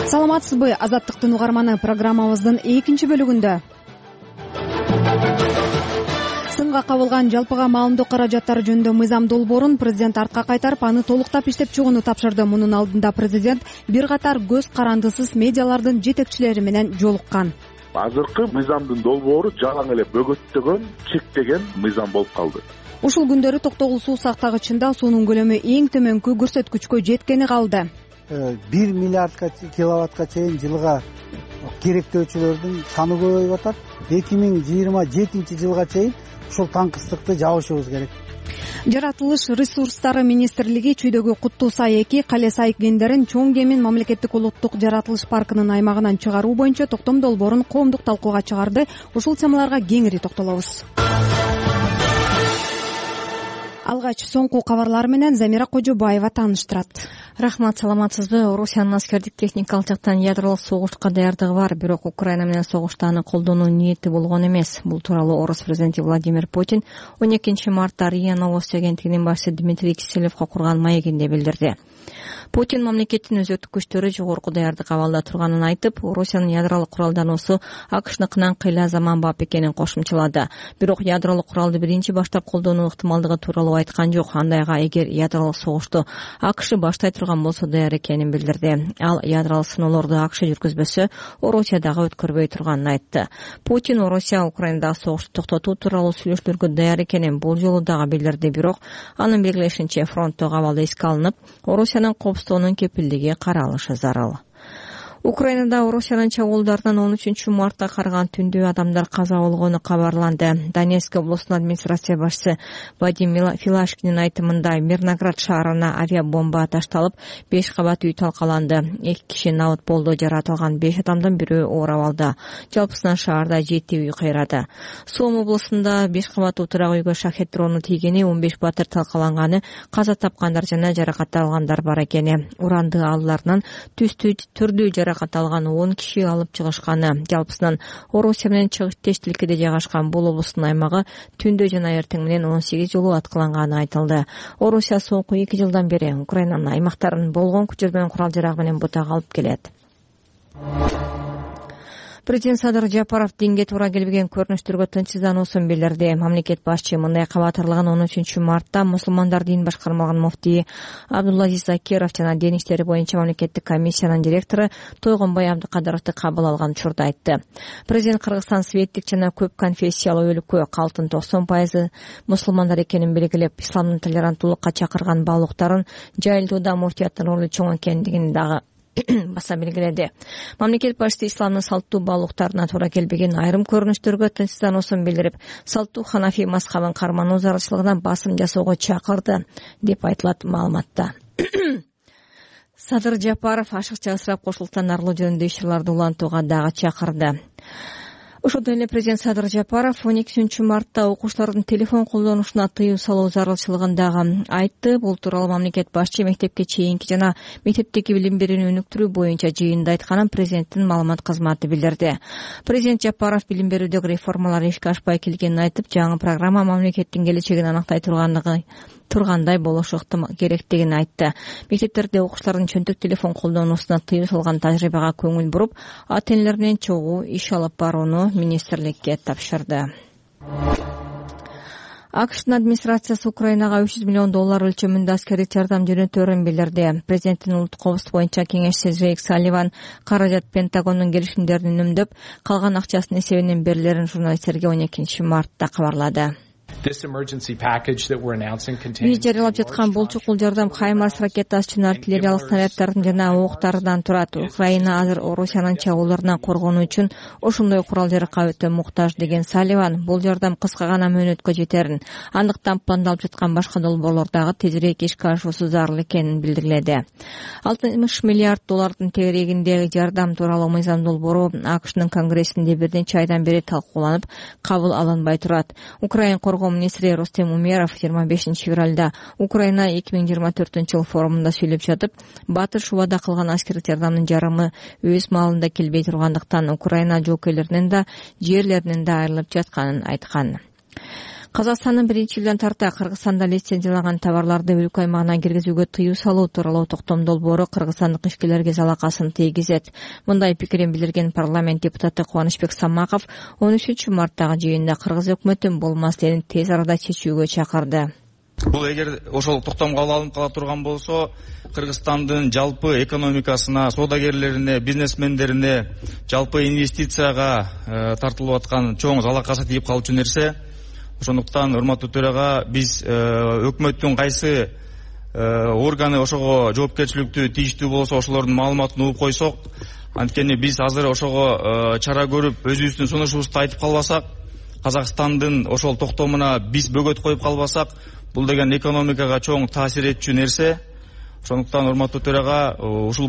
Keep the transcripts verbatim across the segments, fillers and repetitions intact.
Саламатсызбы, Азаттыктын угарманы программабыздын экинчи бөлүгүндө. Сынга кабылган жалпыга маалымдоо каражаттары жөнүндө мыйзам долбоорун президент артка кайтарып, аны толуктап иштеп чыгууну тапшырды. Мунун алдында президент бир катар көз карандысыз медиалардын жетекчилери менен жолуккан. Азыркы мыйзамдын долбоору жалаң эле бөгөттөгөн, чектеген мыйзам болуп калды. Ушул күндөрү Токтогул суу сактагычында суунун көлөмү эң төмөнкү көрсөткүчкө жеткени калды. бир миллиардка киловаттка чейин жылга керектөөчүлөрдүн саны көбөйүп атат. эки миң жыйырма жетинчи жылга чейин ушул таңкыстыкты жабышыбыз керек. Жаратылыш ресурстары министрлиги Чүйдөгү Куттуу Сай эки Кале Сай кендерин чоң кемин мамлекеттик улуттук жаратылыш паркынын аймагынан чыгаруу боюнча токтом долбоорун коомдук талкууга чыгарды. Ушул темаларга кеңири токтолобуз. Алгач соңку кабарлар менен Замира Кожобаева тааныштырат. Рахмат, саламатсызбы? Орусиянын аскердик техникалык жактан ядролук согушка даярдыгы бар, бирок Украина менен согушта аны колдонуу ниети болгон эмес. Бул тууралуу Орус президенти Владимир Путин он экинчи мартта РИА Новости агенттигинин башчысы Дмитрий Киселевго курган маегинде билдирди. Путин мамлекеттин өзөктүк күчтөрү жогорку даярдык абалда турганын айтып, Орусиянын ядролук куралдануусу АКШныкынан кыйла заманбап экенин кошумчалады. Бирок ядролук куралды биринчи баштап колдонуу ыктымалдыгы тууралуу айткан жок. Андайга эгер ядролук согушту АКШ баштай турган болсо даяр экенин билдирди. Ал ядролук сыноолорду АКШ жүргүзбөсө, Орусия дагы өткөрбөй турганын айтты. Путин Орусия Украинадагы согушту токтотуу тууралуу сүйлөшүүлөргө даяр экенин бул жолу дагы билдирди. Бирок анын белгилешинче фронттогу абал эске алынып, Орусиянын коопсуздугунун кепилдиги каралышы зарыл. Украинада Орусиянын чабуулдарынан он үчүнчү мартка караган түндө адамдар каза болгону кабарланды. Донецк облусунун администрация башчысы Вадим Филашкинин айтымында Мирноград шаарына авиабомба ташталып, беш кабат үй талкаланды. эки киши набыт болду, жаратылган беш адамдын бирөө оор абалда. Жалпысынан шаарда жети үй кыйрады. Сом облусунда беш кабат отурак үйгө шахет дрону тийгени, он беш батыр талкаланганы, каза тапкандар жана жаракатталгандар бар экени. Уранды алларынан түстүү түрдүү жаракат алган он киши алып чыгышканы. Жалпысынан Орусия менен чыгыш тештиликиде жайгашкан бул облустун аймагы түндө жана эртең менен он сегиз жолу аткыланганы айтылды. Орусия соңку эки жылдан бери Украинанын аймактарын болгон күчдөр менен курал жарак менен бутак алып келет. Президент Садыр Жапаров динге туура келбеген көрүнүштөргө тынчсыздануусун билдирди. Мамлекет башчы мындай кабатырлыгын он үчүнчү мартта мусулмандар дин башкармалыгынын муфтии Абдулазиз Закиров жана дин иштери боюнча мамлекеттик комиссиянын директору Тойгонбай Абдыкадыровду кабыл алган учурда айтты. Президент Кыргызстан светтик жана көп конфессиялуу өлкө, калктын токсон пайызы мусулмандар экенин белгилеп, исламдын толеранттуулукка чакырган баалуулуктарын жайылтууда муфтияттын ролу чоң экендигин дагы баса белгиледи. Мамлекет башчысы исламдын салттуу баалуулуктарына туура келбеген айрым көрүнүштөргө тынчсыздануусун билдирип, салттуу ханафи мазхабын кармануу зарылчылыгына басым жасоого чакырды, деп айтылат маалыматта. Садыр Жапаров ашыкча ысырап кошулуктан арылуу жөнүндө иш-чараларды улантууга дагы чакырды. Ошондой эле президент Садыр Жапаров он экинчи мартта окуучулардын телефон колдонушуна тыюу салуу зарылчылыгын дагы айтты. Бул тууралуу мамлекет башчы мектепке чейинки жана мектептеги билим берүүнү өнүктүрүү боюнча жыйында айтканын президенттин маалымат кызматы билдирди. Президент Жапаров билим берүүдөгү реформалар ишке ашпай келгенин айтып, жаңы программа мамлекеттин келечегин анактай тургандыгы тургандай болушу керектигин айтты. Мектептерде окуучулардын чөнтөк телефон колдонуусуна тыюу салган тажрыйбага көңүл буруп, ата энелер менен чогуу иш алып барууну министрликке тапшырды. АКШнын администрациясы Украинага үч жүз миллион доллар өлчөмүндө аскердик жардам жөнөтөөрүн билдирди. Президенттин улуттук коопсуздук боюнча кеңешчиси Джейк Салливан каражат Пентагондун келишимдерин үнөмдөп, калган акчасын эсебинен берилерин журналисттерге он экинчи мартта кабарлады. Биз жарыялап жаткан бул чукул жардам Хаймарс ракетасы жана артиллериялык снаряддардын жана октардан турат. Украина азыр Орусиянын чабууларынан коргонуу үчүн ошондой курал-жаракка өтө муктаж, деген Салливан, бул жардам кыска гана мөөнөткө жетерин, андыктан пландалып жаткан башка долбоорлор дагы тезирээк ишке ашуусу зарыл экенин билдирилди. алтымыш миллиард доллардын тегерегиндеги жардам тууралуу мыйзам долбоору АКШнын конгрессинде бир нече айдан бери талкууланып, кабыл алынбай турат. Украина коргоо министри Рустем Умеров жыйырма бешинчи февралда Украина эки миң жыйырма төртүнчү жыл форумунда сүйлөп жатып, батыш убада кылган аскердик жардамдын жарымы өз маалында келбей тургандыктан Украина жоокейлеринин да жерлеринин да айрылып жатканын айткан. Казакстандын биринчи жылдан тарта Кыргызстанда лицензиялаган товарларды өлкө аймагына киргизүүгө тыюу салуу тууралуу токтом долбоору кыргызстандык ишкерлерге залакасын тийгизет. Мындай пикирин билдирген парламент депутаты Кубанычбек Самаков он үчүнчү марттагы жыйында кыргыз өкмөтүн бул маселени тез арада чечүүгө чакырды. Бул эгер ошол токтомго алынып кала турган болсо, Кыргызстандын жалпы экономикасына, соодагерлерине, бизнесмендерине, жалпы инвестицияга тартылып аткан чоң залакасы тийип калчу нерсе. Ошондуктан, урматтуу төрага, биз өкмөттүн кайсы органы ошого жоопкерчиликтүү тийиштүү болсо, ошолордун маалыматын угуп койсок, анткени биз азыр ошого чара көрүп, өзүбүздүн сунушубузду айтып калбасак, Казакстандын ошол токтомуна биз бөгөт коюп калбасак, бул деген экономикага чоң таасир этчү нерсе. Ошондуктан, урматтуу төрага, ушул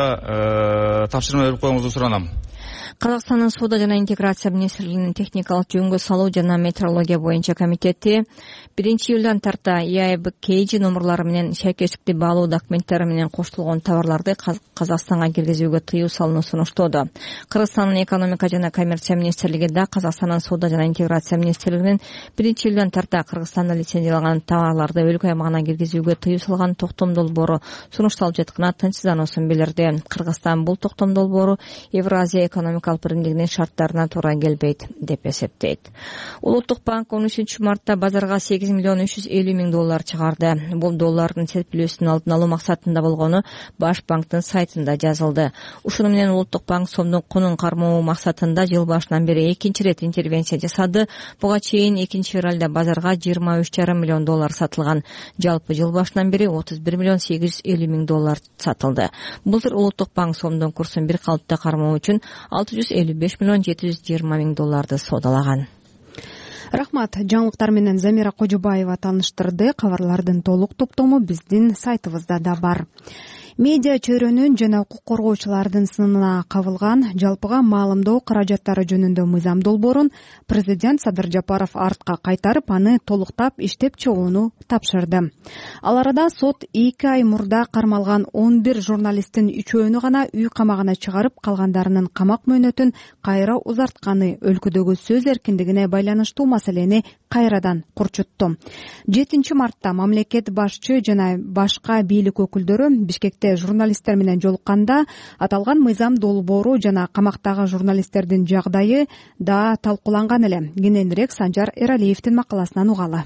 боюнча тапшырма берип коюңузду суранам. Казакстандын соода жана интеграция министрлигинин техникалык жөнгө салуу жана метрология боюнча комитети биринчи июлдан тарта и а бэ кейжи номурлары менен шайкештикти баалоо документтери менен коштулган товарларды Казакстанга киргизүүгө тыюу салууну сунуштоодо. Кыргызстандын экономика жана коммерция министрлиги да Казакстандын соода жана интеграция министрлигинин биринчи июлдан тарта Кыргызстанда лицензиялаган товарларды өлкө аймагына киргизүүгө тыюу салган токтом долбоору сунушталып жатканына тынчсыздануусун билдирди. Кыргызстан бул токтом долбоору Евразия экономика биримдигинин шарттарына туура келбейт деп эсептейт. Улуттук банк он үчүнчү мартта базарга сегиз миллион үч жүз элүү миң доллар чыгарды. Бул доллардын серпилүүсүнүн алдын алуу максатында болгону Баш банктын сайтында жазылды. Ушуну менен Улуттук банк сомдун кунун кармоо максатында жыл башынан бери экинчи рет интервенция жасады. Буга чейин экинчи февралда базарга жыйырма үч жарым миллион доллар сатылган. Жалпы жыл башынан бери отуз бир миллион сегиз жүз элүү миң доллар сатылды. Былтыр Улуттук банк сомдун курсун бир калыпта кармоо үчүн алты жүз элүү беш миллион жети жүз жыйырма миң долларды соодалаган. Рахмат. Жаңылыктар менен Замира Кожобаева тааныштырды. Кабарлардын толук топтому биздин сайтыбызда да бар. Медиа чөйрөнүн жана укук коргоочулардын сынына кабылган жалпыга маалымдоо каражаттары жөнүндө мыйзам долбоорун президент Садыр Жапаров артка кайтарып, аны толуктап иштеп чыгууну тапшырды. Ал арада сот эки ай мурда кармалган он бир журналисттин үчөөнү гана үй камагына чыгарып, калгандарынын камак мөөнөтүн кайра узартканы өлкөдөгү сөз эркиндигине байланыштуу маселени кайрадан курчутту. жетинчи мартта мамлекет башчы жана башка бийлик өкүлдөрү Бишкекте журналисттер менен жолукканда аталган мыйзам долбоору жана камактагы журналисттердин жагдайы да талкууланган эле. Кененирээк Санжар Эралиевдин макаласынан угалы.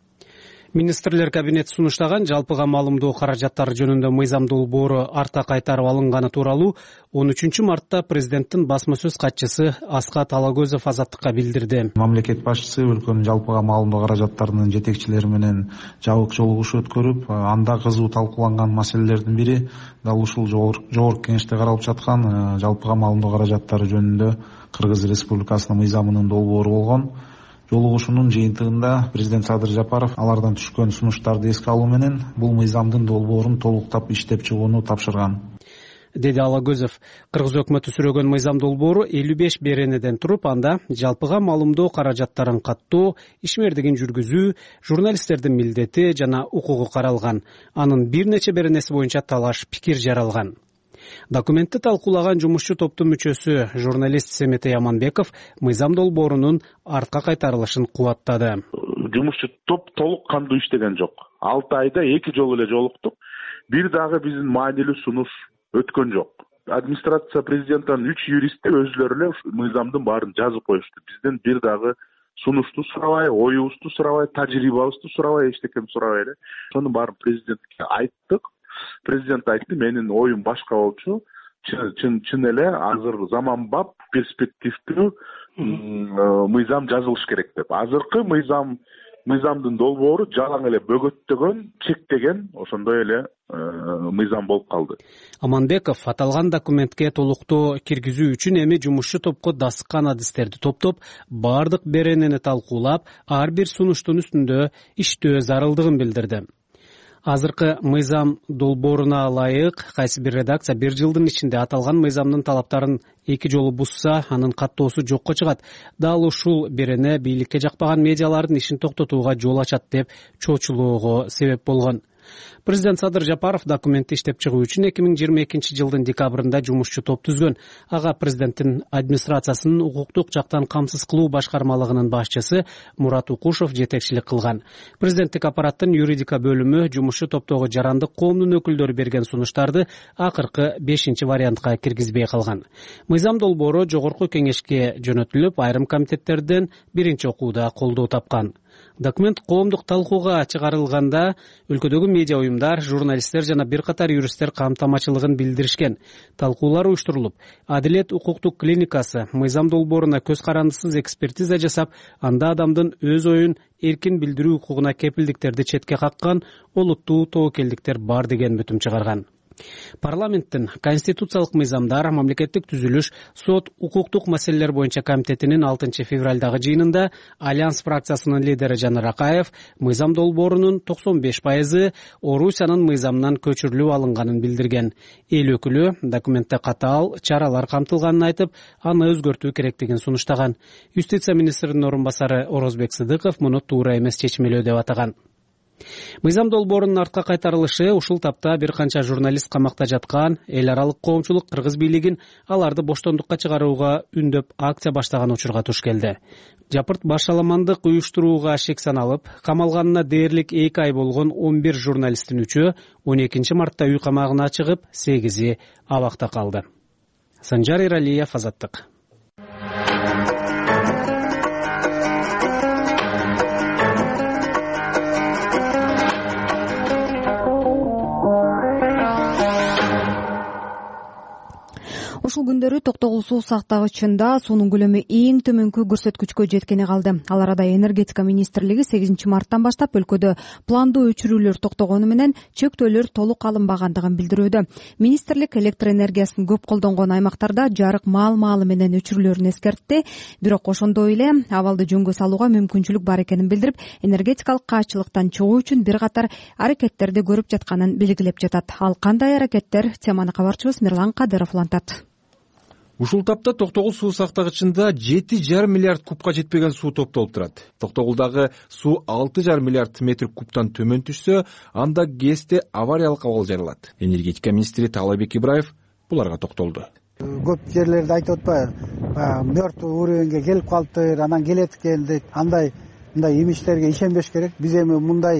Министрлер кабинети сунуштаган жалпыга маалымдоо каражаттары жөнүндө мыйзам долбоору артка кайтарып алынганы тууралуу он үчүнчү мартта президенттин басма сөз катчысы Аскат Алагөзов Азаттыкка билдирди. Мамлекет башчысы өлкөнүн жалпыга маалымдоо каражаттарынын жетекчилери менен жабык жолугуш өткөрүп, анда кызуу талкууланган маселелердин бири дал ушул жогорку кеңеште каралып жаткан жалпыга маалымдоо каражаттары жөнүндө Кыргыз Республикасынын мыйзамынын долбоору болгон. Жолугушунун жыйынтыгында президент Садыр Жапаров алардан түшкөн сунуштарды эске алуу менен бул мыйзамдын долбоорун толуктап иштеп чыгууну тапшырган, деди Алагөзов. Кыргыз өкмөтү сүрөгөн мыйзам долбоору элүү беш беренеден туруп, анда жалпыга маалымдоо каражаттарын каттоо, ишмердигин жүргүзүү, журналисттердин милдети жана укугу каралган. Анын бир нече беренеси боюнча талаш пикир жаралган. Документти талкуулаган жумушчу топтун мүчөсү журналист Семетей Аманбеков мыйзам долбоорунун артка кайтарылышын кубаттады. Жумушчу топ толук кандуу иштеген жок. алты айда эки жолу эле жолуктук. Бир дагы биздин маанилүү сунуш өткөн жок. Администрация президенттин үч юристи өзүлөрү эле мыйзамдын баарын жазып коюшту. Бизден бир дагы сунушту сурабай, оюбузду сурабай, тажрыйбабызды сурабай, эчтекени сурабай эле. Ошонун баарын президентке айттык. Президент айтты, менин оюм башка болчу. Чын чын эле азыр заманбап, перспективдүү мыйзам жазылыш керек деп. Азыркы мыйзам мыйзамдын долбоору жалаң эле бөгөттөгөн, чектеген, ошондой эле мыйзам болуп калды. Аманбеков аталган документке толуктоо киргизүү үчүн эми жумушчу топко дасыккан адистерди топтоп, бардык беренени талкуулап, ар бир сунуштун үстүндө иштөө зарылдыгын билдирди. Азыркы мыйзам долбооруна ылайык кайсы бир редакция бир жылдын ичинде аталган мыйзамдын талаптарын эки жолу бузса, анын каттоосу жокко чыгат. Дал ушул берене бийликке жакпаган медиалардын ишин токтотууга жол ачат деп чочулоого себеп болгон. Президент Садыр Жапаров документти иштеп чыгуу үчүн эки миң жыйырма экинчи жылдын декабрында жумушчу топ түзгөн. Ага президенттин администрациясынын укуктук жактан камсыз кылуу башкармалыгынын башчысы Мурат Укушев жетекчилик кылган. Президенттик аппараттын юридика бөлүмү жумушчу топтогу жарандык коомдун өкүлдөрү берген сунуштарды акыркы бешинчи вариантка киргизбей калган. Мыйзам долбоору жогорку кеңешке жөнөтүлүп, айрым комитеттерден биринчи окууда колдоо тапкан. Документ коомдук талкууга чыгарылганда өлкөдөгү медиа уюмдар, журналисттер жана бир катар юристтер камтамачылыгын билдиришкен. Талкуулар уюштурулуп, Адилет укуктук клиникасы мыйзам долбооруна көз карандысыз экспертиза жасап, анда адамдын өз оюн эркин билдирүү укугуна кепилдиктерди четке каккан олуттуу тобокелдиктер бар деген бүтүм чыгарган. Парламенттин конституциялык мыйзамдар, мамлекеттик түзүлүш, сот, укуктук маселелер боюнча комитетинин алтынчы февралдагы жыйынында Альянс фракциясынын лидери Жанар Акаев мыйзам долбоорунун токсон беш пайызы Орусиянын мыйзамынан көчүрүлүп алынганын билдирген. Эл өкүлү документте катаал чаралар камтылганын айтып, аны өзгөртүү керектигин сунуштаган. Юстиция министринин орун басары Орозбек Сыдыков муну туура эмес чечмелөө деп атаган. Мыйзам долбоорунун артка кайтарылышы ушул тапта бир канча журналист камакта жаткан, эл аралык коомчулук кыргыз бийлигин аларды боштондукка чыгарууга үндөп акция баштаган учурга туш келди. Жапырт башаламандык уюштурууга шек саналып, камалганына дээрлик эки ай болгон он бир журналисттин үчөө он экинчи мартта үй камагына чыгып, сегизи абакта калды. Санжар Иралиев, Азаттык. Ушул күндөрү Токтогул суу сактагычында суунун көлөмү эң төмөнкү көрсөткүчкө жеткени калды. Ал арада энергетика министрлиги сегизинчи марттан баштап өлкөдө пландуу өчүрүүлөр токтогону менен чектөөлөр толук алынбагандыгын билдирүүдө. Министрлик электр энергиясын көп колдонгон аймактарда жарык маал-маалы менен өчүрүүлөрүн эскертти. Бирок ошондой эле абалды жөнгө салууга мүмкүнчүлүк бар экенин билдирип, энергетикалык каачылыктан чыгуу үчүн бир катар аракеттерди көрүп жатканын белгилеп жатат. Ал кандай аракеттер? Теманы кабарчыбыз Мирлан Кадыров улантат. Ушул тапта Токтогул суу сактагычында жети жарым миллиард кубка жетпеген суу топтолуп турат. Токтогулдагы суу алты жарым миллиард метр кубтан төмөн түшсө, анда ГЭСте авариялык абал жаралат. Энергетика министри Таалайбек Ибраев буларга токтолду. Көп жерлерде айтып атпайбы, мертвый уровеньге келип калыптыр, анан келет экен дейт. Андай мындай имичтерге ишенбеш керек. Биз эми мындай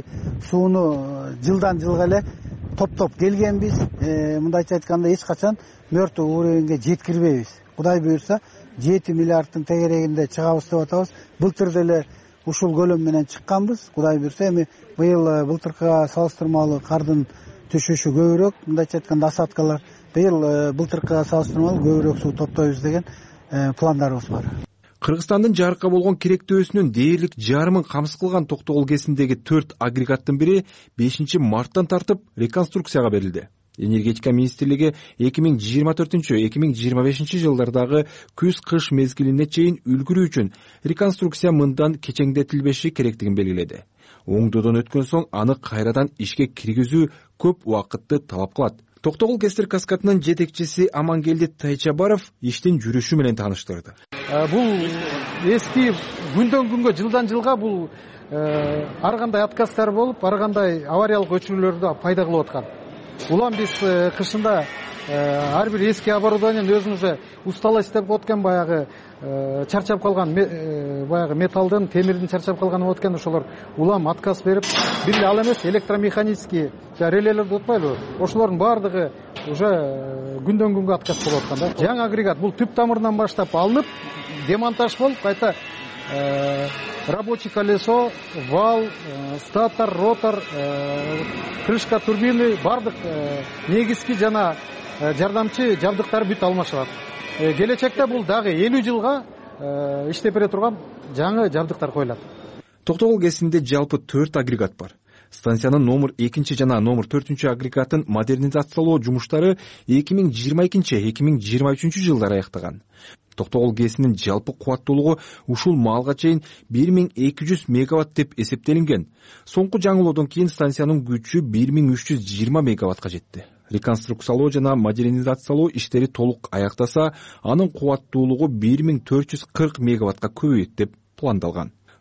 сууну жылдан жылга эле топтоп келгенбиз. Мындайча айтканда эч качан мертвый уровеньге жеткирбейбиз. Кудай буюрса жети миллиардтын тегерегинде чыгабыз деп атабыз. Былтыр деле ушул көлөм менен чыкканбыз. Кудай буюрса эми быйыл былтыркыга салыштырмалуу кардын түшүшү көбүрөөк, мындайча айтканда осадкалар. Быйыл былтыркыга салыштырмалуу көбүрөөк суу топтойбуз деген пландарыбыз бар. Кыргызстандын жарыкка болгон керектөөсүнүн дээрлик жарымын камсыз кылган Токтогул КЭСиндеги төрт агрегаттын бири бешинчи марттан тартып реконструкцияга берилди. Энергетика министрлиги эки миң жыйырма төртүнчү эки миң жыйырма бешинчи жылдардагы күз-кыш мезгилине чейин үлгүрүү үчүн реконструкция мындан кечеңдетилбеши керектигин белгиледи. Оңдоодон өткөн соң аны кайрадан ишке киргизүү көп убакытты талап кылат. Токтогул КЭСтер каскадынын жетекчиси Амангелди Тайчабаров иштин жүрүшү менен тааныштырды. Бул эски күндөн күнгө, жылдан жылга бул ар кандай отказдар болуп, ар кандай авариялык өчүрүүлөрдү пайда кылып аткан. Улам биз кышында ар бир эски оборудованияны өзүбүз усталость деп өткөн баягы чарчап калган баягы металлдын, темирдин чарчап калганы болуп өткөн, ошолор улам отказ берип, бир эле ал эмес, электромеханический релелерди утпайлыбы? Ошолордун баардыгы уже күндөн күнгө отказ болуп аткан да. Жаңы агрегат бул түп тамырынан баштап алынып, демонтаж болуп, кайта рабочий колесо, вал, статор, ротор, крышка турбины, бардык негизги жана жардамчы жабдыктар бүт алмашылат. Келечекте бул дагы элүү жылга иштеп бере турган жаңы жабдыктар коюлат. Токтогул КЭСинде жалпы төрт агрегат бар. Станциянын номер экинчи жана номер төртүнчү агрегатын модернизациялоо жумуштары эки миң жыйырма экинчи эки миң жыйырма үчүнчү жылдары аяктаган. Токтогул КЭСинин жалпы кубаттуулугу ушул маалга чейин бир миң эки жүз мегаватт деп эсептелинген. Соңку жаңылоодон кийин станциянын күчү бир миң үч жүз жыйырма мегаваттка жетти. Реконструкциялоо жана модернизациялоо иштери толук аяктаса, анын кубаттуулугу бир миң төрт жүз кырк мегаваттка көбөйөт деп пландалган.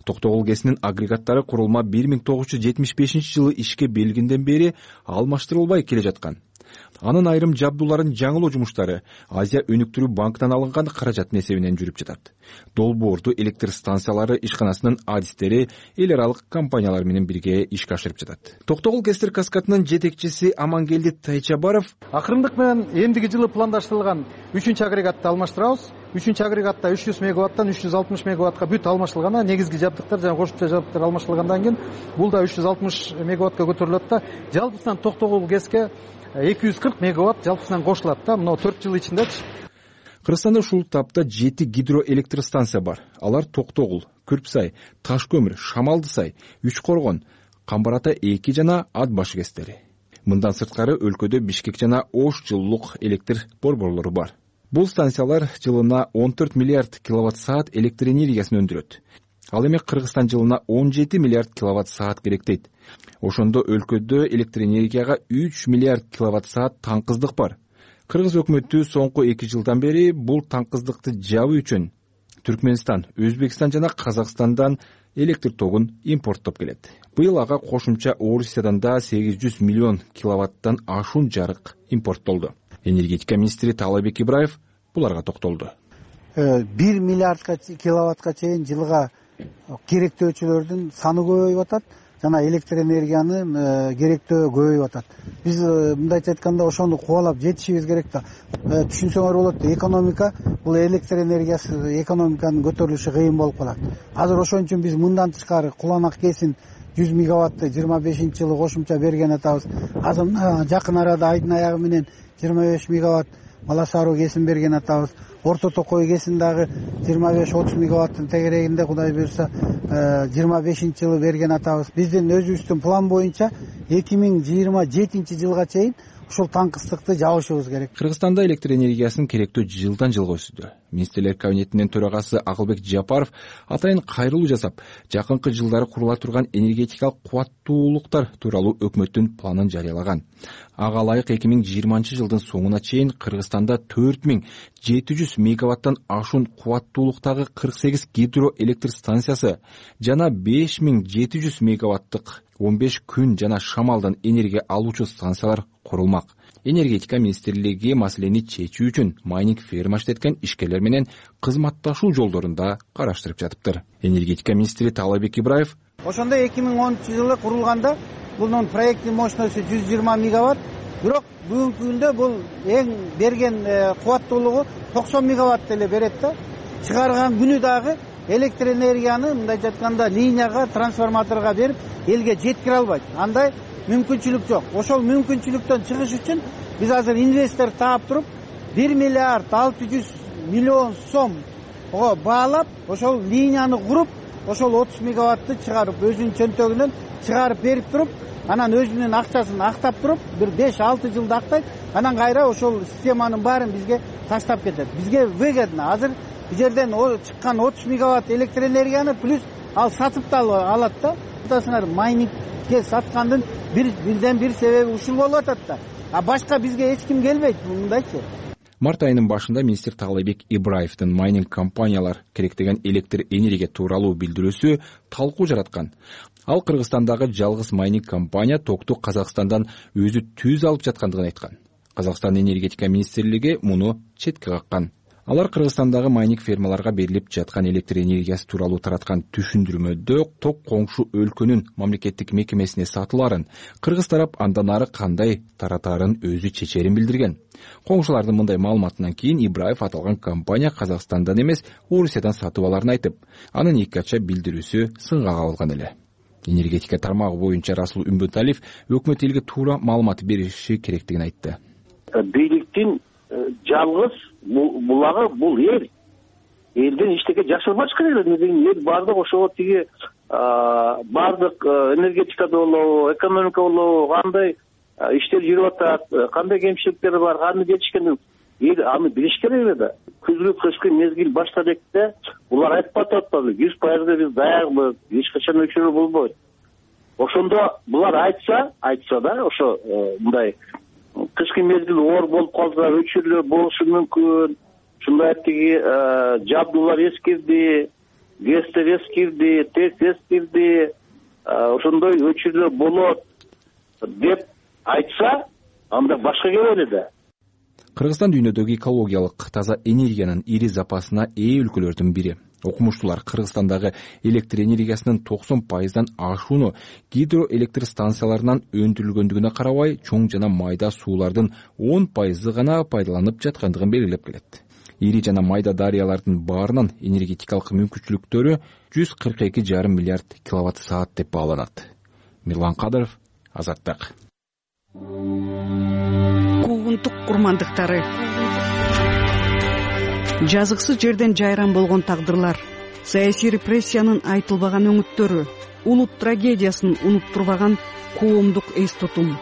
Токтогул ГЭСинин агрегаттары курулма бир миң тогуз жүз жетимиш бешинчи жылы ишке белгинден бери алмаштырылбай келе жаткан. Анын айрым жабдууларын жаңылоо жумуштары Азия өнүктүрүү банкынан алынган каражаттын эсебинен жүрүп жатат. Долбоорду электр станциялары ишканасынын адистери эл аралык компаниялар менен бирге ишке ашырып жатат. Токтогул ГЭСтер каскадынын жетекчиси Амангелди Тайчабаров: акырындык менен эндиги жылы пландаштырылган үчүнчү агрегатты алмаштырабыз. Үчүнчү агрегатта үч жүз мегаваттан үч жүз алтымыш мегаваттка бүт алмаштырылган, негизги жабдыктар жана кошумча жабдыктар алмаштырылгандан кийин бул да үч жүз алтымыш мегаваттка көтөрүлөт да, жалпысынан Токтогул ГЭСке эки жүз кырк мегаватт жалпысынан кошулат да, мына төрт жыл ичиндечи. Кыргызстанда ушул тапта жети гидроэлектростанция бар. Алар Токтогул, Күрпсай, Таш көмүр, Шамалды сай, Үч Коргон, Камбар ата эки жана Ат башы ГЭСтери. Мындан сырткары өлкөдө Бишкек жана Ош жылуулук электр борборлору бар. Бул станциялар жылына он төрт миллиард киловатт саат электр энергиясын өндүрөт. Ал эми Кыргызстан жылына он жети миллиард киловатт саат керек дейт. Ошондо өлкөдө электр энергияга үч миллиард киловатт саат таңкыздык бар. Кыргыз өкмөтү соңку эки жылдан бери бул таңкыздыкты жабуу үчүн Түркмөнстан, Өзбекстан жана Казакстандан электр тогун импорттоп келет. Быйыл ага кошумча Орусиядан да сегиз жүз миллион киловаттан ашуун жарык импорттолду. Энергетика министри Таалайбек Ибраев буларга токтолду. бир миллиардка киловаттка чейин жылга керектөөчүлөрдүн саны көбөйүп атат жана электр энергиянын керектөө көбөйүп атат. Биз мындайча айтканда ошону кубалап жетишибиз керек да. Түшүнсөңөр болот, экономика бул электр энергиясы экономиканын көтөрүлүшү кыйын болуп калат. Азыр ошон үчүн биз мындан тышкары Куланак ГЭСин жүз мегаватты жыйырма бешинчи жылы кошумча берген атабыз. Азыр жакын арада айдын аягы менен жыйырма беш мегаватт Малаш Аруу ГЭСин берген атабыз. Орто Токой ГЭСин дагы жыйырма беш отуз мегаваттын тегерегинде Кудай буйрса жыйырма бешинчи жылы берген атабыз. Биздин өзүбүздүн план боюнча эки миң жыйырма жетинчи жылга чейин ушул таңкыстыкты жабышыбыз керек. Кыргызстанда электр энергиясынын керектөө жылдан жылга өсүүдө. Министрлер кабинетинин төрагасы Акылбек Жапаров атайын кайрылуу жасап, жакынкы жылдары курула турган энергетикалык кубаттуулуктар тууралуу өкмөттүн планын жарыялаган. Ага ылайык эки миң жыйырманчы жылдын соңуна чейин Кыргызстанда төрт миң жети жүз мегаваттан ашуун кубаттуулуктагы кырк сегиз гидроэлектр станциясы жана беш миң жети жүз мегаваттык он беш күн жана шамалдан энергия алуучу станциялар курулмак. Энергетика министрлиги маселени чечүү үчүн майнинг ферма иштеткен ишкерлер менен кызматташуу жолдорун да караштырып жатыптыр. Энергетика министри Таалайбек Ибраев: ошондо эки миң онунчу жылы курулганда бунун проекттин мощносту жүз жыйырма мегаватт, бирок бүгүнкү күндө бул эң берген кубаттуулугу токсон мегаватт эле берет да. Чыгарган күнү дагы электр энергияны мындайча айтканда линияга, трансформаторго берип элге жеткире албайт. Андай мүмкүнчүлүк жок. Ошол мүмкүнчүлүктөн чыгыш үчүн биз азыр инвестор таап туруп бир миллиард алты жүз миллион сомго баалап, ошол линияны куруп, ошол отуз мегаватты чыгарып, өзүнүн чөнтөгүнөн чыгарып берип туруп, анан өзүнүн акчасын актап туруп, бир беш алты жылда актайт, анан кайра ошол системанын баарын бизге таштап кетет. Бизге выгодно. Азыр бул жерден чыккан отуз мегаватт электр энергияны плюс ал сатып да алат да. Атасыңар майнингке саткандын бир бирден бир себеби ушул болуп атат да. А башка бизге эч ким келбейт мындайчы. Март айынын башында министр Таалайбек Ибраевдин майнинг компаниялар керектеген электр энергия тууралуу билдирүүсү талкуу жараткан. Ал Кыргызстандагы жалгыз майнинг компания токту Казакстандан өзү түз алып жаткандыгын айткан. Казакстан энергетика министрлиги муну четке каккан. Алар Кыргызстандагы майнинг фермаларга берилип жаткан электр энергиясы тууралуу тараткан түшүндүрмөдө ток коңшу өлкөнүн мамлекеттик мекемесине сатыларын, кыргыз тарап андан ары кандай таратаарын өзү чечерин билдирген. Коңшулардын мындай маалыматынан кийин Ибраев аталган компания Казакстандан эмес, Орусиядан сатып аларын айтып, анын эки ача билдирүүсү сынга кабылган эле. Энергетика тармагы боюнча Расул Үмбөталиев өкмөт элге туура маалымат бериши керектигин айтты. Бийликтин жалгыз булагы бул эл. Элден эчтеке жашырбаш керек. Эл бардык ошого тиги бардык энергетикада болобу, экономика болобу, кандай иштер жүрүп атат, кандай кемчиликтер бар, кандай жетишкен эл аны билиш керек эле да. Күзгү кышкы мезгил баштады экте, булар айтып атат, жүз пайызга биз даярбыз, эч качан өчүрүү болбойт. Ошондо булар айтса, айтса да, ошо мындай кышкы мезгил оор болуп калса, өчүрүү болушу мүмкүн. Ушундай тиги жабдуулар эскирди, гэстер эскирди, тест эскирди, ошондой өчүрлөр болот деп айтса, анда башка келели да. Кыргызстан дүйнөдөгү экологиялык таза энергиянын ири запасына ээ өлкөлөрдүн бири. Окумуштуулар Кыргызстандагы электр энергиясынын токсон пайыздан ашууну гидроэлектр станцияларынан өндүрүлгөндүгүнө карабай, чоң жана майда суулардын он пайызы гана пайдаланып жаткандыгын белгилеп келет. Ири жана майда дарыялардын баарынан энергетикалык мүмкүнчүлүктөрү жүз кырк эки жарым миллиард киловатт саат деп бааланат. Мирлан Кадыров, Азаттык. Куугунтук курмандыктары. Жазыксыз жерден жайран болгон тагдырлар, саясий репрессиянын айтылбаган өңүттөрү, улут трагедиясын унуттурбаган коомдук эс тутум.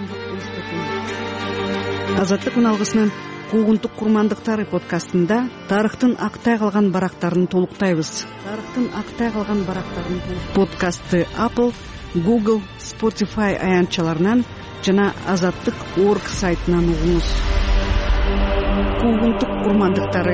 Азаттык үналгысынын Куугунтук курмандыктары подкастында тарыхтын актай калган барактарын толуктайбыз. Тарыхтын актай калган барактарын подкастты Apple, Google, Spotify аянтчаларынан жана азаттык точка орг сайтынан угуңуз. Куугунтук курмандыктары.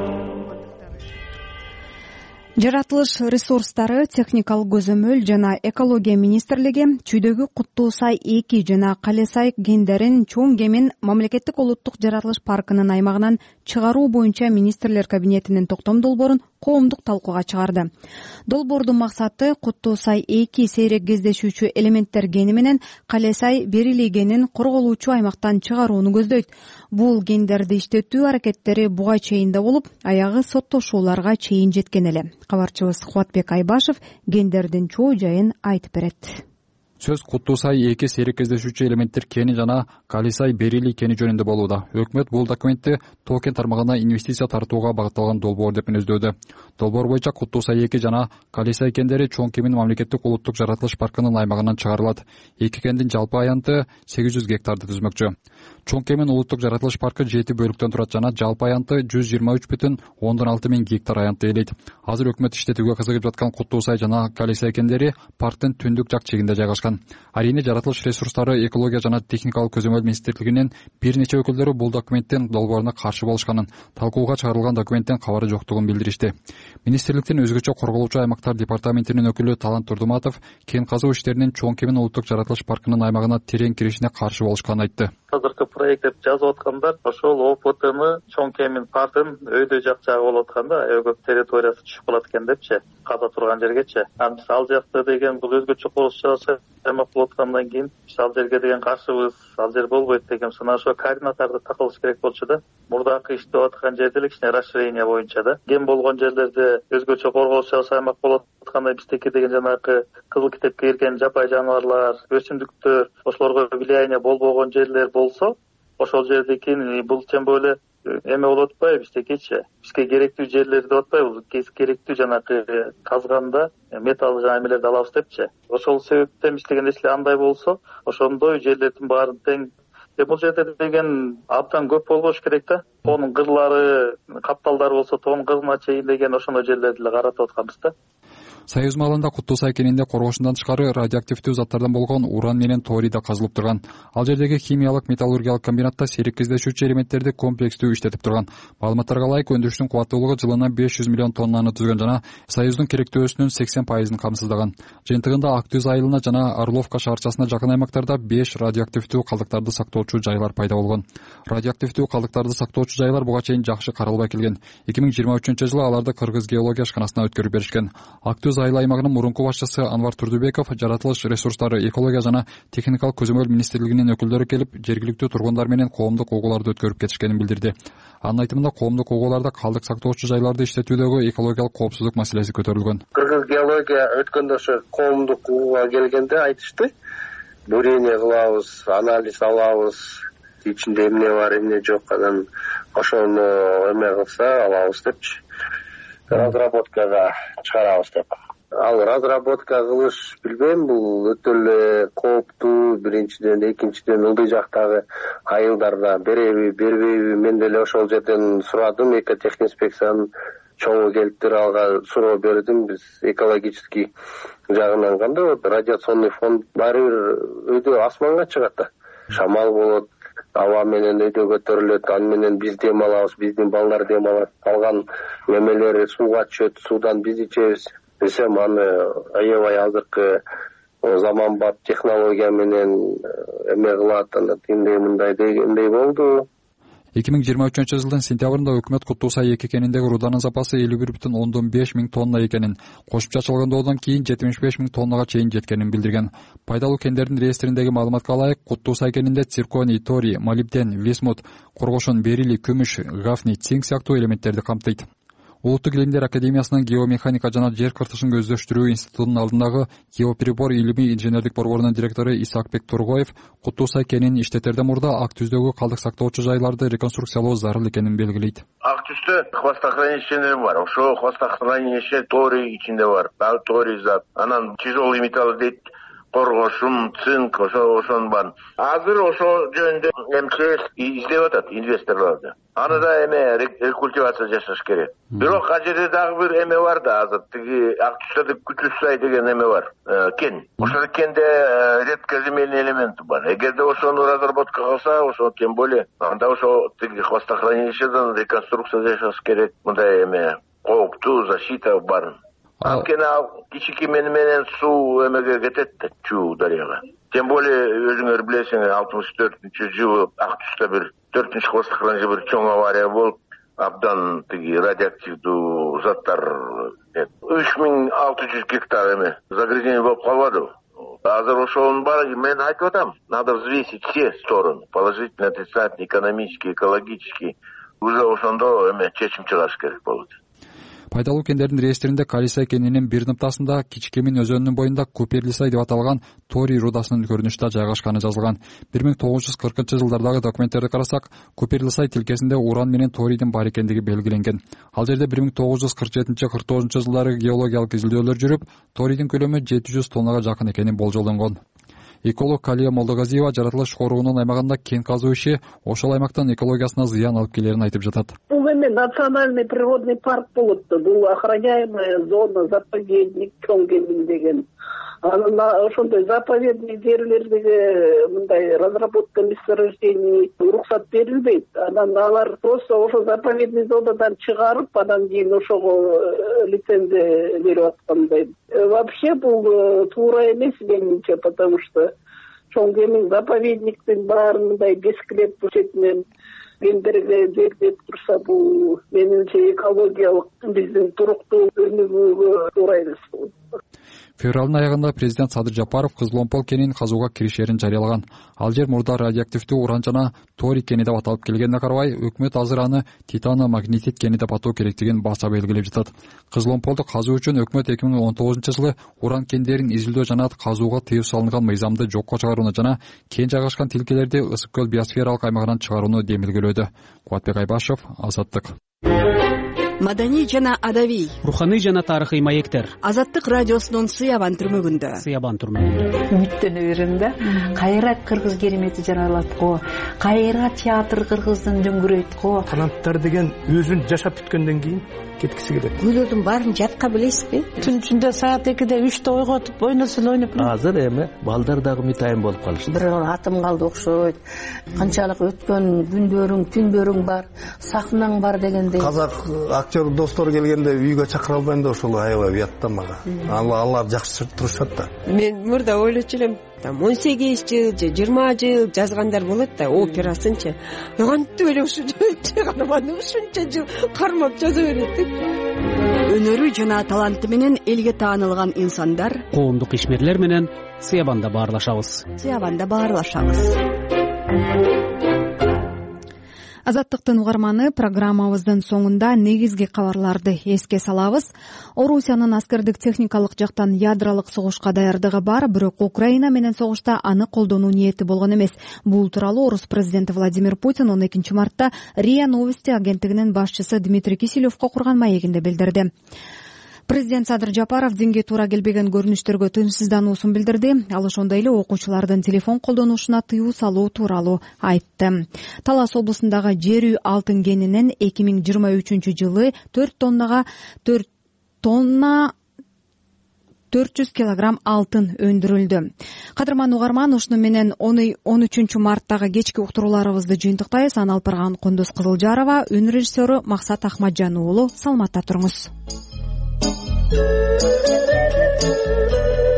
Жаратылыш ресурстары, техникалык көзөмөл жана экология министрлиги Чүйдөгү Куттуу Сай эки жана Кале Сай кендерин чоң кемин мамлекеттик улуттук жаратылыш паркынын аймагынан чыгаруу боюнча министрлер кабинетинин токтом долбоорун коомдук талкууга чыгарды. Долбоордун максаты Куттуу Сай эки сейрек кездешүүчү элементтер гени менен Кале Сай берилий генин корголуучу аймактан чыгарууну көздөйт. Бул гендерди иштетүү аракеттери буга чейин да болуп, аягы соттошууларга чейин жеткен эле. Кабарчыбыз Кубатбек Айбашев гендердин чоо жайын айтып берет. Сөз Куттуу Сай эки сейрек кездешүүчү элементтер кени жана Кале Сай берилий кени жөнүндө болууда. Өкмөт бул документти тоо кен тармагына инвестиция тартууга багытталган долбоор деп мүнөздөдү. Долбоор боюнча Куттуу Сай эки жана Кале Сай кендери чоң кемин мамлекеттик улуттук жаратылыш паркынын аймагынан чыгарылат. Эки кендин жалпы аянты сегиз жүз гектарды түзмөкчү. Чоң кемин улуттук жаратылыш паркы жети бөлүктөн турат жана жалпы аянты жүз жыйырма үч бүтүн ондон алты миң гектар аянтты ээлейт. Азыр өкмөт иштетүүгө кызыгып жаткан Куттуу Сай жана Кале Сай кендери парктын түндүк жак чегинде жайгашкан. Арийне жаратылыш ресурстары, экология жана техникалык көзөмөл министрлигинин бир нече өкүлдөрү бул документтин долбооруна каршы болушканын, талкууга чыгарылган документтен кабары жоктугун билдиришти. Министрликтин өзгөчө корголуучу аймактар департаментинин өкүлү Талант Турдуматов кен казуу иштеринин чоң кемин улуттук жаратылыш паркынын аймагына терең киришине каршы болушканын айтты. Азыркы проекттеп жазып аткандар ошол О П Тны чоң кемин паркын өйдө жак жагы болуп атканда, өкөк территориясы түшүп калат экен депчи, каза турган жергечи. Анан ал жакта деген бул өзгөчө курулуш жасалса аймак болуп аткандан кийин ал жерге деген каршыбыз, ал жер болбойт деген сана ошо координатарды такылыш керек болчу да. Мурдакы иштеп аткан жерде эле кичине расширение боюнча да. Кен болгон жерлерде өзгөчө корголуш жасалса аймак болуп атканда биздеки деген жанагы кызыл китепке кирген жапай жаныбарлар, өсүмдүктөр, ошолорго влияние болбогон жерлер болсо, ошол жердеки бул чембе эле эме болуп атпайбы биздекичи. Бизге керектүү жерлерди деп атпайбы, керектүү жанагы казганда металл жана эмелерди алабыз депчи. Ошол себептен биз деген эсле андай болсо, ошондой жерлердин баарын тең. Бул жерде деген абдан көп болбош керек да. Тоонун кырлары, капталдары болсо тоонун кырына чейин деген ошондой жерлерди эле каратып атканбыз да. Союз маалында Куттуу Сай кенинде коргошундан тышкары радиоактивдүү заттардан болгон уран менен торий да казылып турган. Ал жердеги химиялык металлургиялык комбинатта сейрек кездешүүчү элементтерди комплекстүү иштетип турган. Маалыматтарга ылайык өндүрүштүн кубаттуулугу жылына беш жүз миллион тоннаны түзгөн жана Союздун керектөөсүнүн сексен пайызын камсыздаган. Жыйынтыгында Ак Түз айылына жана Орловка шаарчасына жакын аймактарда беш радиоактивдүү калдыктарды сактоочу жайлар пайда болгон. Радиоактивдүү калдыктарды сактоочу жайлар буга чейин жакшы каралбай келген. эки миң жыйырма үчүнчү жылы аларды Кыргыз геология ишканасына өткөрүп беришкен. Ак Түз айыл аймагынын мурунку башчысы Анвар Турдубеков жаратылыш ресурстары, экология жана техникалык көзөмөл министрлигинин өкүлдөрү келип, жергиликтүү тургундар менен коомдук угууларды өткөрүп кетишкенин билдирди. Анын айтымында коомдук угууларда калдык сактоочу жайларды иштетүүдөгү экологиялык коопсуздук маселеси көтөрүлгөн. Кыргыз геология өткөндө ошо коомдук угууга келгенде айтышты, бурение кылабыз, анализ алабыз, ичинде эмне бар, эмне жок, анан ошону эме кылса алабыз депчи. Разработкага чыгарабыз деп. Ал разработка кылыш билбейм, бул өтө эле кооптуу. Биринчиден, экинчиден ылдый жактагы айылдарда береби, бербейби, мен деле ошол жерден сурадым. Экотехинспекциянын чоңу келиптир, алга суроо бердим. Биз экологический жагынан кандай болот? Радиационный фон баары бир өйдө асманга чыгат да. Шамал болот, аба менен өйдө көтөрүлөт, аны менен биз дем алабыз, биздин балдар дем алат. Калган немелери сууга түшөт, суудан биз ичебиз десем, аны аябай азыркы заманбап технология менен эме кылат, аны тиндей мындай дегендей болду. эки миң жыйырма үчүнчү жылдын сентябрында өкмөт Куттуу Сай эки кениндеги рууданын запасы элүү бир бүтүн ондон беш миң тонна экенин, кошумча чалгындоодон кийин жетимиш беш миң тоннага чейин жеткенин билдирген. Пайдалуу кендердин реестриндеги маалыматка ылайык, Куттуу Сай кенинде цирконий, торий, молибден, висмут, коргошон, берилий, күмүш, гафний, цинк сыяктуу элементтерди камтыйт. Улуттук илимдер академиясынын геомеханика жана жер кыртышын көздөштүрүү институтунун алдындагы геоприбор илимий инженердик борборунун директору Исакбек Тургоев Куттуу Сай кенин иштетерден мурда ак түздөгү калдык сактоочу жайларды реконструкциялоо зарыл экенин белгилейт. Ак түздө хвостохранилищелер бар. Ошо хвостохранилище торий ичинде бар. Ал торий зат. Анан тяжелый металл дейт. Коргошум, цинк, ошо ошон бар. Азыр ошо жөнүндө МЧС издеп атат инвесторлорду. Аны да эме рекультивация жасаш керек. Бирок ал жерде дагы бир эме бар да, азыр тиги ак түстөрдө Күчү Сай деген эме бар, кен. Ошол кенде редкоземельный элемент бар. Эгерде ошону разработка кылса, ошо тем более анда ошо тиги хвостохранилищеден реконструкция жасаш керек. Мындай эме кооптуу защита бар. Анткени ал кичики мени менен суу эмеге кетет да, Чуу дарыяга. Тем более өзүңөр билесиңер, алтымыш төртүнчү жылы ак түстө бир төртүнчү хвостохранилищеде бир чоң авария болуп, абдан тиги радиоактивдүү заттар үч миң алты жүз гектар эме загрязнение болуп калбадыбы. Азыр ошонун баары мен айтып атам, надо взвесить все стороны, положительный, отрицательный, экономический, экологический. Уже ошондо эме чечим чыгарыш керек болот. Пайдалуу кендердин реестринде Калисай кенинин бир ныктасында Кичкемин өзөнүнүн боюнда Куперлисай деп аталган торий рудасынын көрүнүштө жайгашканы жазылган. бир миң тогуз жүз кыркынчы жылдардагы документтерди карасак, Куперлисай тилкесинде уран менен торийдин бар экендиги белгиленген. Ал жерде бир миң тогуз жүз кырк жетинчи кырк тогузунчу жылдары геологиялык изилдөөлөр жүрүп, торийдин көлөмү жети жүз тоннага жакын экени болжолдонгон. Эколог Калия Молдогазиева жаратылыш коруунун аймагында кен казуу иши ошол аймактын экологиясына зыян алып келерин айтып жатат. Бул эме национальный природный парк болот да, бул охраняемая зона, заповедник чоң кемин деген. Анан ошондой заповедный жерлердеги мындай разработка месторождений уруксат берилбейт. Анан алар просто ошо заповедный зонадан чыгарып, анан кийин ошого лицензия берип аткандай. Вообще бул туура эмес менимче, потому что чоң кемин заповедниктин баарын мындай бескилеп четинен кендерге жерлеп турса, бул менимче экологиялык биздин туруктуу өнүгүүгө туура эмес болот. Февралдын аягында президент Садыр Жапаров Кызыломпол кенин казууга киришерин жарыялаган. Ал жер мурда радиоактивдүү уран жана торий кени деп аталып келгенине карабай, өкмөт азыр аны титано-магнетит кени деп атоо керектигин баса белгилеп жатат. Кызыломполду казуу үчүн өкмөт эки миң он тогузунчу жылы уран кендерин изилдөө жана казууга тыюу салынган мыйзамды жокко чыгарууну жана кен жайгашкан тилкелерди Ысык көл биосфералык аймагынан чыгарууну демилгелөөдө. Кубатбек Айбашев, Азаттык. Маданий жана адабий, руханий жана тарыхый маектер. Азаттык радиосунун Сыябан түрмөгүндө. Сыябан түрмөгүндө. Үмүттөнө берем да. Кайра кыргыз керемети жаралат го. Кайра театр кыргыздын дөңгүрөйт го. Канаттар деген өзүн жашап бүткөндөн кийин кеткиси келет. Күйлөрдүн баарын жатка билесизби? Түн ичинде саат экиде үчтө ойготуп ойносун ойноп. Азыр эми балдар дагы митайым болуп калышты. Бир атым калды окшойт. Канчалык өткөн күндөрүң, түндөрүң бар, сахнаң бар дегендей. Казак актер достор келгенде үйгө чакыра албайм да, ошол аябай уят да мага. Алар жакшы турушат да. Мен мурда ойлочу элем, там он сегиз жыл же жыйырма жыл жазгандар болот да, операсынчы. Кантип эле ушу чыгарманы ушунча жыл кармап жаза берет. Өнөрү жана таланты менен элге таанылган инсандар, коомдук ишмерлер менен Сыябанда баарлашабыз. Сыябанда баарлашабыз. Азаттыктын угарманы, программабыздын соңунда негизги кабарларды эске салабыз. Орусиянын аскердик техникалык жактан ядролук согушка даярдыгы бар, бирок Украина менен согушта аны колдонуу ниети болгон эмес. Бул тууралуу Орус президенти Владимир Путин он экинчи мартта РИА Новости агенттигинин башчысы Дмитрий Киселевго курган маегинде билдирди. Президент Садыр Жапаров динге туура келбеген көрүнүштөргө тынчсыздануусун билдирди. Ал ошондой эле окуучулардын телефон колдонушуна тыюу салуу тууралуу айтты. Талас облусундагы жер үй алтын кенинен эки миң жыйырма үчүнчү жылы төрт тоннага төрт тонна төрт жүз килограмм алтын өндүрүлдү. Кадырман угарман, ушуну менен он үчүнчү марттагы кечки уктурууларыбызды жыйынтыктайбыз. Аны алып барган Кондос Кызылжарова, өнөр режиссеру Максат Ахмаджан уулу. Саламатта туруңуз.